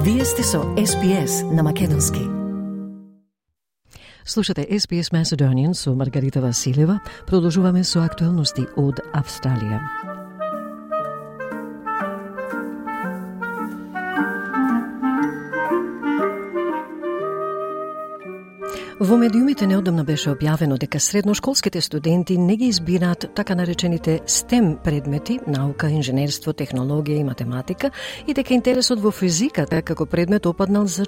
Вие сте со SBS на македонски. Слушате SBS Macedonian со Маргарита Василева. Продолжуваме со актуелности од Австралија. Во медиумите неодамна беше објавено дека средношколските студенти не ги избираат така наречените STEM предмети, наука, инженерство, технологија и математика, и дека интересот во физиката како предмет опаднал за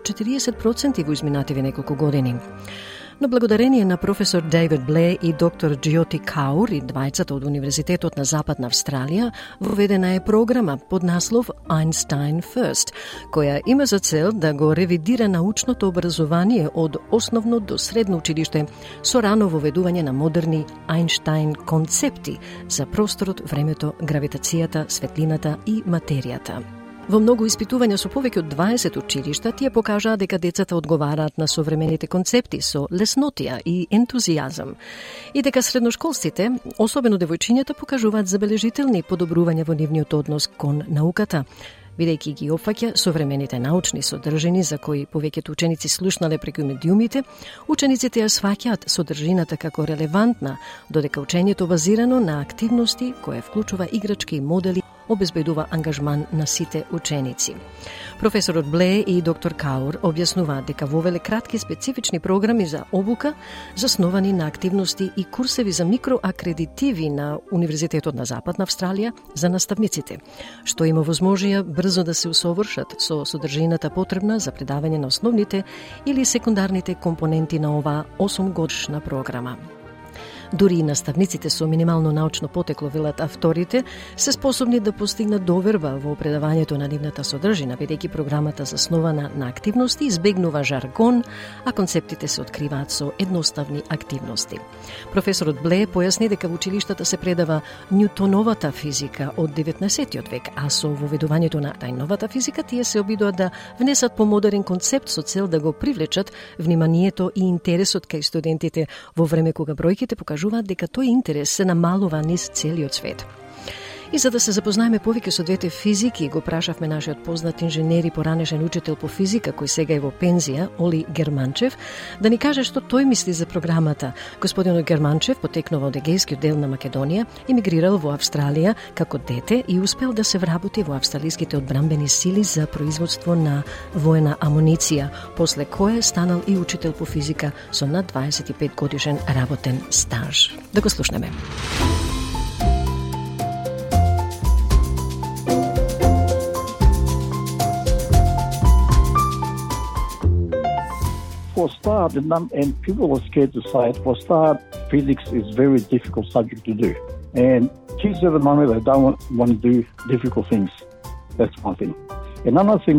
40% во изминативе неколку години. Но благодарение на професор Дейвид Бле и доктор Джиоти Каур и двајцата од Универзитетот на Западна Австралија, воведена е програма под наслов Einstein First, која има за цел да го ревидира научното образование од основно до средно училиште со рано воведување на модерни Einstein концепти за просторот, времето, гравитацијата, светлината и материјата. Во многу испитувања со повеќе од 20 училишта, тие покажаа дека децата одговараат на современите концепти со леснотија и ентузијазам, и дека средношколците, особено девојчињата, покажуваат забележителни подобрувања во нивниот однос кон науката, бидејќи ги опфаќа современите научни содржини за кои повеќето ученици слушнале преку медиумите. Учениците ја сваќаат содржината како релевантна, додека учењето базирано на активности која вклучува играчки и модели обезбедува ангажман на сите ученици. Професорот Бле и доктор Каур објаснуваат дека вовеле кратки специфични програми за обука засновани на активности и курсеви за микроакредитиви на Универзитетот на Западна Австралија за наставниците, што им овозможија брзо да се усовршат со содржината потребна за предавање на основните или секундарните компоненти на оваа 8-годишна програма. Дури и наставниците со минимално научно потекло, велат авторите, се способни да постигнат доверба во предавањето на нивната содржина, бидејќи програмата заснована на активности избегнува жаргон, а концептите се откриваат со едноставни активности. Професорот Бле појасни дека во училиштата се предава Њутоновата физика од 19 век, а со воведувањето на тајновата физика тие се обидуваат да внесат помодерен концепт со цел да го привлечат вниманието и интересот кај студентите во време кога бројките покажуваат дека тој интерес се намалува низ целиот свет. И за да се запознаеме повеќе со двете физики, го прашавме нашиот познат инженер и поранешен учител по физика, кој сега е во пензија, Оли Германчев, да ни каже што тој мисли за програмата. Господинот Германчев потекнува од егејскиот дел на Македонија, емигрирал во Австралија како дете и успел да се вработи во австралиските одбранбени сили за производство на воена амуниција, после кое станал и учител по физика со над 25 годишен работен стаж. Да го слушнеме. For start, and people are scared to say it, for start, physics is a very difficult subject to do. And kids at the moment, they don't want to do difficult things. That's one thing. Another thing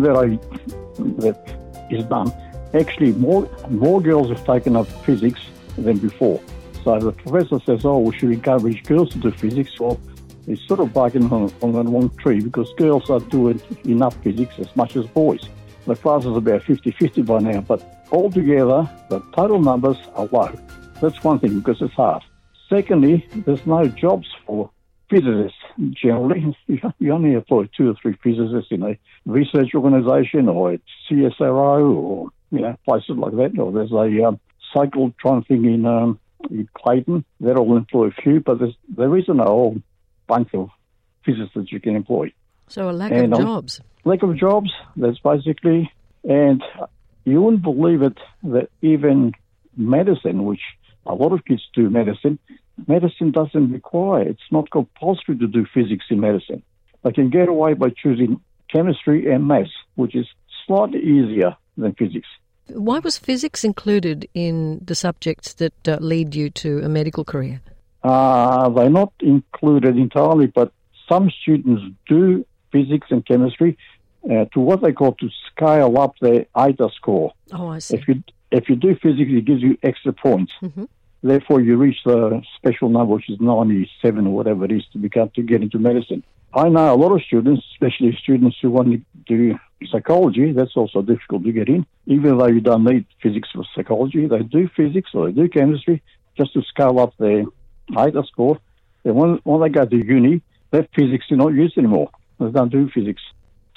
that is done, actually more girls have taken up physics than before. So the professor says, oh, we should encourage girls to do physics. Well, it's sort of barking on the wrong tree, because girls are doing enough physics as much as boys. The class is about 50-50 by now, but altogether, the total numbers are low. That's one thing, because it's hard. Secondly, there's no jobs for physicists generally. You only employ 2 or 3 physicists in a research organisation or at CSIRO or places like that. Or there's a cyclotron thing in Clayton. That'll employ a few, but there isn't a whole bunch of physicists that you can employ. So a lack of jobs. Lack of jobs, that's basically, and you wouldn't believe it, that even medicine, which a lot of kids do medicine doesn't require, it's not compulsory to do physics in medicine. They can get away by choosing chemistry and maths, which is slightly easier than physics. Why was physics included in the subjects that lead you to a medical career? They're not included entirely, but some students do physics and chemistry to what they call to scale up their AITA score. Oh, I see. If you do physics, it gives you extra points. Mm-hmm. Therefore, you reach the special number, which is 97 or whatever it is, to get into medicine. I know a lot of students, especially students who want to do psychology, that's also difficult to get in. Even though you don't need physics for psychology, they do physics or they do chemistry just to scale up their AITA score. Then when they go to uni, that physics is not used anymore. They don't do physics.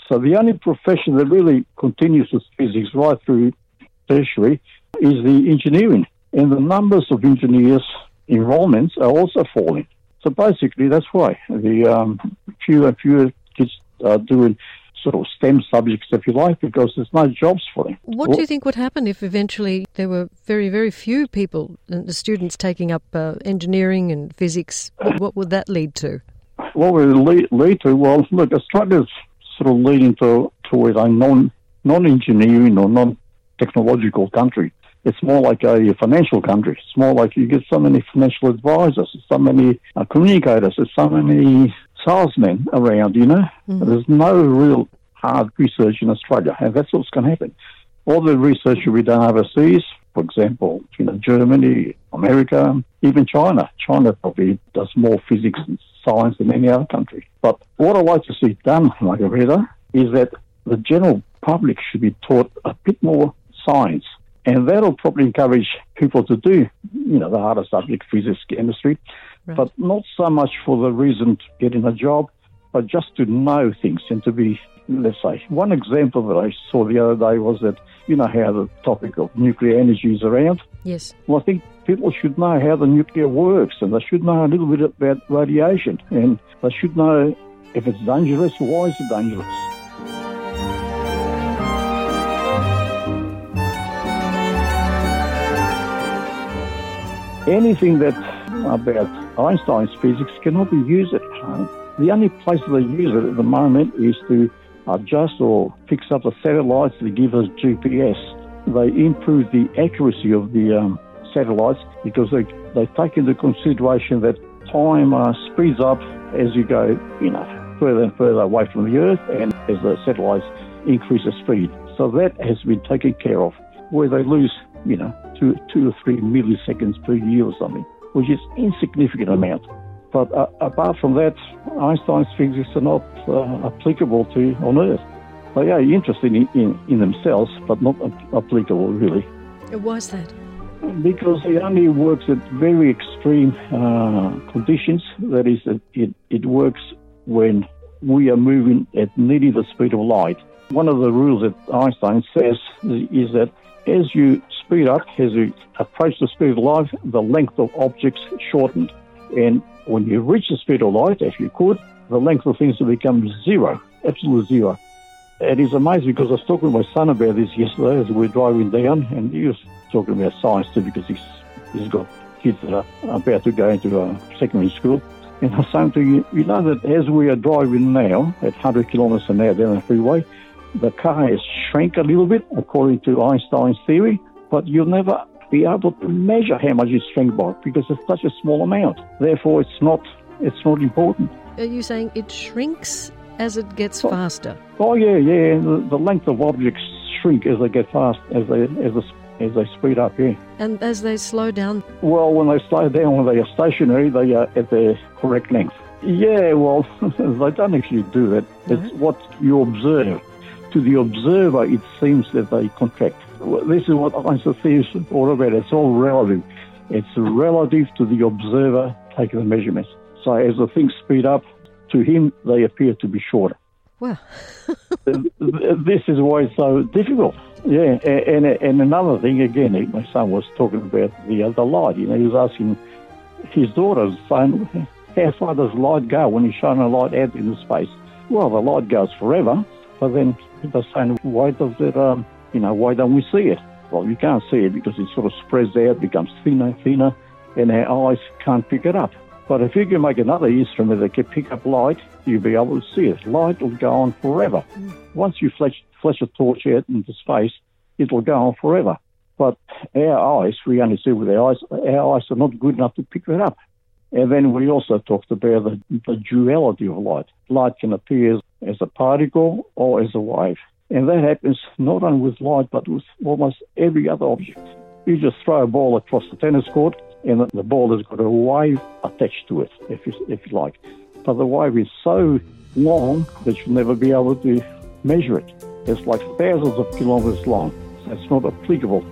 So the only profession that really continues with physics right through tertiary is the engineering. And the numbers of engineers enrollments are also falling. So basically that's why the fewer kids are doing sort of STEM subjects, if you like, because there's no jobs for them. What do you think would happen if eventually there were very, very few people, the students taking up engineering and physics? What would that lead to? What would it lead to? Well, look, Australia's sort of leading towards a non-engineering or non-technological country. It's more like a financial country. It's more like you get so many financial advisors, so many communicators, there's so many salesmen around, you know. Mm-hmm. There's no real hard research in Australia, and that's what's going to happen. All the research will be done overseas, for example, Germany, America, even China. China probably does more physics and science than any other country. But what I'd like to see done, Margarita, is that the general public should be taught a bit more science. And that'll probably encourage people to do, the harder subject, physics, chemistry, right. But not so much for the reason to get in a job, but just to know things and to be, let's say, one example that I saw the other day was that, how the topic of nuclear energy is around. Yes. Well, I think people should know how the nuclear works, and they should know a little bit about radiation, and they should know if it's dangerous, why is it dangerous. Anything that about Einstein's physics cannot be used at home. The only place they use it at the moment is to adjust or fix up the satellites that give us GPS. They improve the accuracy of the satellites because they take into consideration that time speeds up as you go, further and further away from the Earth, and as the satellites increase the speed. So that has been taken care of, where they lose, 2 or 3 milliseconds per year or something, which is insignificant amount. But apart from that, Einstein's physics are not applicable to on Earth. They are interesting in themselves, but not applicable really. Why is that? Because it only works at very extreme conditions. That is, it works when we are moving at nearly the speed of light. One of the rules that Einstein says is that as you speed up, as you approach the speed of light, the length of objects shortened. And when you reach the speed of light, if you could, the length of things will become zero, absolute zero. It is amazing because I was talking to my son about this yesterday as we were driving down, and he was talking about science too because he's got kids that are about to go into secondary school. And I was saying to you, that as we are driving now at 100 kilometres an hour down the freeway, the car has shrank a little bit according to Einstein's theory, but you'll never be able to measure how much it's shrank by because it's such a small amount. Therefore, it's not important. Are you saying it shrinks as it gets faster? Oh yeah. The length of objects shrink as they get fast, as they speed up. Yeah. And as they slow down? Well, when they slow down, when they are stationary, they are at their correct length. Yeah, well, they don't actually do that. It's what you observe. To the observer, it seems that they contract. This is what Einstein's theory is all about. It's all relative. It's relative to the observer taking the measurements. So as the things speed up, to him, they appear to be shorter. Wow. This is why it's so difficult. Yeah, and another thing, again, my son was talking about the light. He was asking his daughter, saying, how far does light go when you shine a light out into space? Well, the light goes forever, but then they're saying, why does it, why don't we see it? Well, you can't see it because it sort of spreads out, becomes thinner and thinner, and our eyes can't pick it up. But if you can make another instrument that can pick up light, you'll be able to see it. Light will go on forever. Once you flash a torch out into space, it will go on forever. But our eyes, we only see with our eyes are not good enough to pick that up. And then we also talked about the duality of light. Light can appear as a particle or as a wave. And that happens not only with light, but with almost every other object. You just throw a ball across the tennis court, and the ball has got a wave attached to it, if you like. But the wave is so long that you'll never be able to measure it. It's like thousands of kilometres long. So it's not applicable.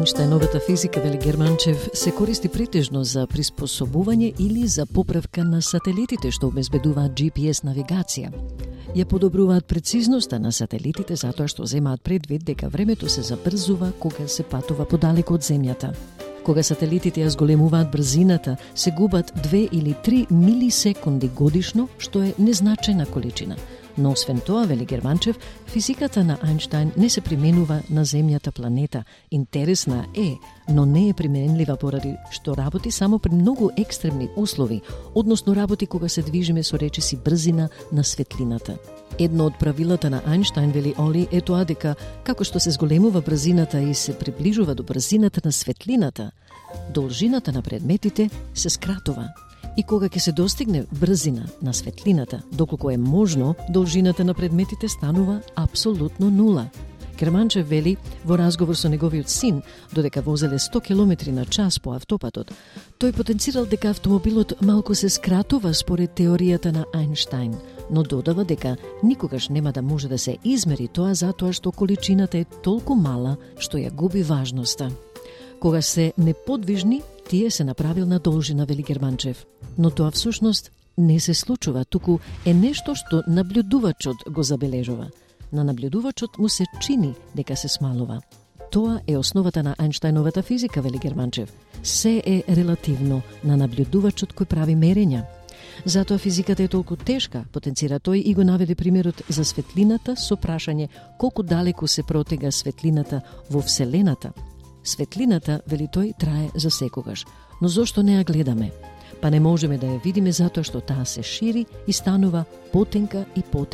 Ајнштајновата физика, вели Германчев, се користи претежно за приспособување или за поправка на сателитите што обезбедуваат GPS навигација. Ја подобруваат прецизноста на сателитите затоа што земаат предвид дека времето се забрзува кога се патува подалеку од земјата. Кога сателитите ја зголемуваат брзината, се губат 2 или 3 милисекунди годишно, што е незначајна количина. Но освен тоа, вели Германчев, физиката на Ајнштајн не се применува на земјата планета. Интересна е, но не е применлива поради што работи само при многу екстремни услови, односно работи кога се движиме со речиси брзина на светлината. Едно од правилата на Ајнштајн, вели Оли, е тоа дека како што се зголемува брзината и се приближува до брзината на светлината, должината на предметите се скратува. И кога ќе се достигне брзина на светлината, доколку е можно, должината на предметите станува апсолутно нула. Германчев вели во разговор со неговиот син, додека возеле 100 км на час по автопатот, тој потенцирал дека автомобилот малку се скратува според теоријата на Ајнштајн, но додава дека никогаш нема да може да се измери тоа затоа што количината е толку мала што ја губи важноста. Кога се неподвижни, тие се направилна должина, вели Германчев. Но тоа всушност не се случува, туку е нешто што наблюдувачот го забележува. На наблюдувачот му се чини дека се смалува. Тоа е основата на Ајнштајновата физика, вели Германчев. Се е релативно на наблюдувачот кој прави мерења. Затоа физиката е толку тешка, потенцира тој и го наведе примерот за светлината со прашање колку далеку се протега светлината во Вселената. Светлината, вели тој, трае за секогаш. Но зошто не ја гледаме? Па не можеме да ја видиме затоа што таа се шири и станува потенка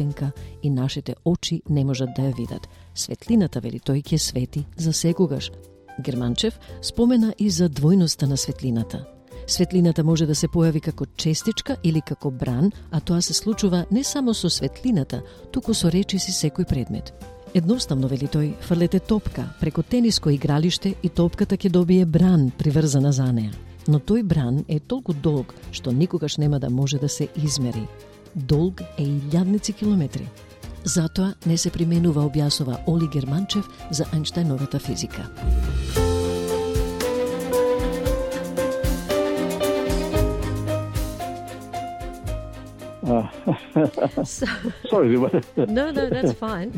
и нашите очи не можат да ја видат. Светлината, вели тој, ќе свети за секогаш. Германчев спомена и за двојноста на светлината. Светлината може да се појави како честичка или како бран, а тоа се случува не само со светлината, туку со речиси секој предмет. Едноставно, вели тој, фрлете топка преку тениско игралиште и топката ќе добие бран приврзана за неа. Но тој бран е толку долг што никогаш нема да може да се измери. Долг е илјадници километри. Затоа не се применува, објаснува Оли Германчев за Ајнштајновата физика. Sorry. No, that's fine.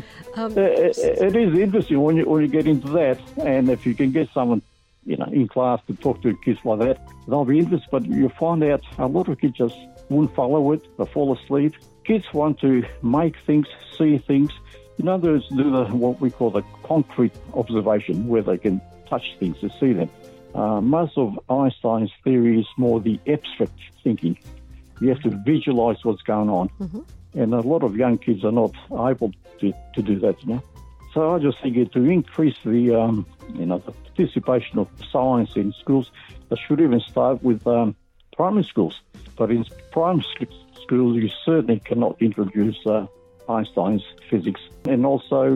It is interesting when you get into that, and if you can get someone, in class to talk to kids like that, they'll be interested. But you find out a lot of kids just won't follow it, they fall asleep. Kids want to make things, see things. In other words, do what we call the concrete observation, where they can touch things to see them. Most of Einstein's theory is more the abstract thinking. You have to visualize what's going on. Mm-hmm. And a lot of young kids are not able to do that, So I just think to increase the, the participation of science in schools, they should even start with primary schools. But in primary schools, you certainly cannot introduce Einstein's physics. And also,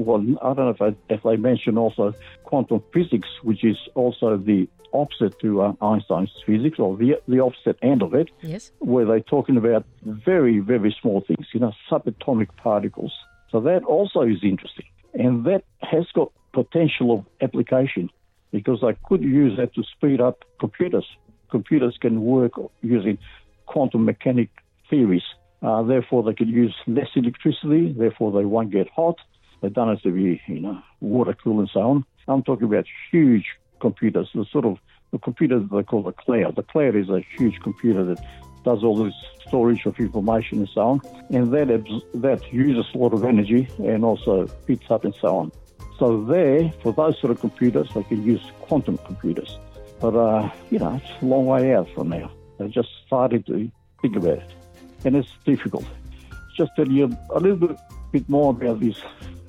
I don't know if they mention also quantum physics, which is also the opposite to Einstein's physics, or the opposite end of it, yes, where they're talking about very, very small things, subatomic particles. So that also is interesting. And that has got potential of application because they could use that to speed up computers. Computers can work using quantum mechanic theories. Therefore, they could use less electricity. Therefore, they won't get hot. They don't have to be, water cool and so on. I'm talking about huge computers, the computer that they call the cloud. The cloud is a huge computer that does all this storage of information and so on. And that uses a lot of energy and also heats up and so on. So there, for those sort of computers, they can use quantum computers. But, it's a long way out from now. They're just starting to think about it. And it's difficult. Just tell you a little bit more about this,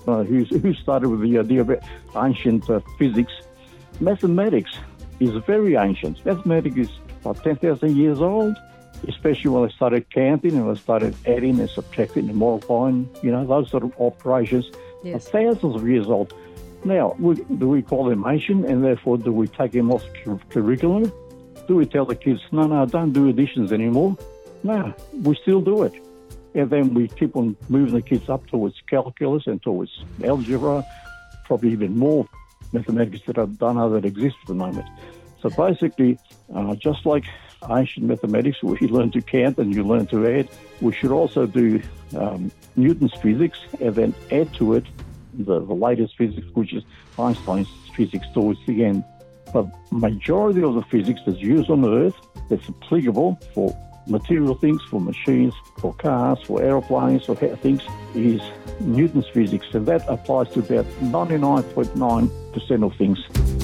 who started with the idea of ancient physics. Mathematics is very ancient. Mathematics is about 10,000 years old, especially when they started counting and they started adding and subtracting and multiplying, those sort of operations Yes. are thousands of years old. Now, do we call them ancient and therefore do we take them off curriculum? Do we tell the kids, no, don't do additions anymore? No, we still do it. And then we keep on moving the kids up towards calculus and towards algebra, probably even more mathematics that I don't know that exist at the moment. So basically, just like ancient mathematics, where you learn to count and you learn to add, we should also do Newton's physics and then add to it the latest physics, which is Einstein's physics towards the end. But majority of the physics that's used on Earth, that's applicable for material things, for machines, for cars, for aeroplanes, for things, is Newton's physics. And that applies to about 99.9% of things.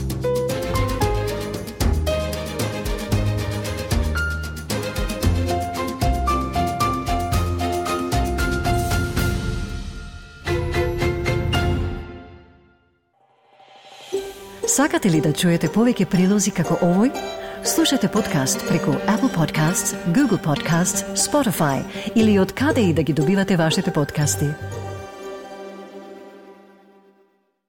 Сакате ли да чуете повеќе прилози како овој? Слушате подкаст преку Apple Podcasts, Google Podcasts, Spotify или од каде и да ги добивате вашите подкасти.